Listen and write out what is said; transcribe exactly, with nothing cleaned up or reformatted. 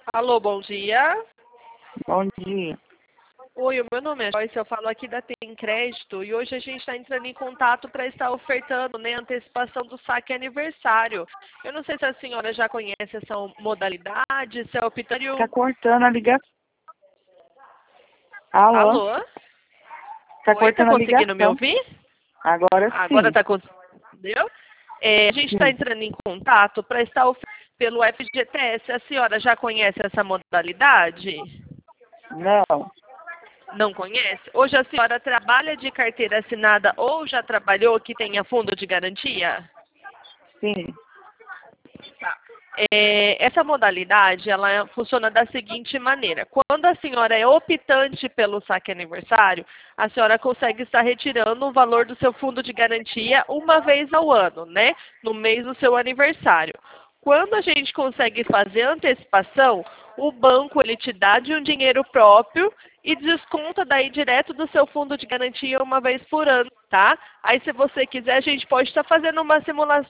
Alô, bom dia. Bom dia. Oi, o meu nome é Joyce, eu falo aqui da Tem Crédito e hoje a gente está entrando em contato para estar ofertando, né, a antecipação do saque aniversário. Eu não sei se a senhora já conhece essa modalidade, se é Tá optário... cortando a ligação. Alô? Alô? Tá Oi, tá cortando a conseguindo me ligação. ouvir? Agora Agora sim. tá conseguindo? É, a gente está Sim. entrando em contato para estar ofertando pelo F G T S. A senhora já conhece essa modalidade? Não. Não conhece? Hoje a senhora trabalha de carteira assinada ou já trabalhou que tenha fundo de garantia? Sim. Tá. É, essa modalidade, ela funciona da seguinte maneira. Quando a senhora é optante pelo saque aniversário, a senhora consegue estar retirando o valor do seu fundo de garantia uma vez ao ano, né? No mês do seu aniversário. Quando a gente consegue fazer a antecipação, o banco ele te dá de um dinheiro próprio e desconta daí direto do seu fundo de garantia uma vez por ano, tá? Aí se você quiser, a gente pode estar fazendo uma simulação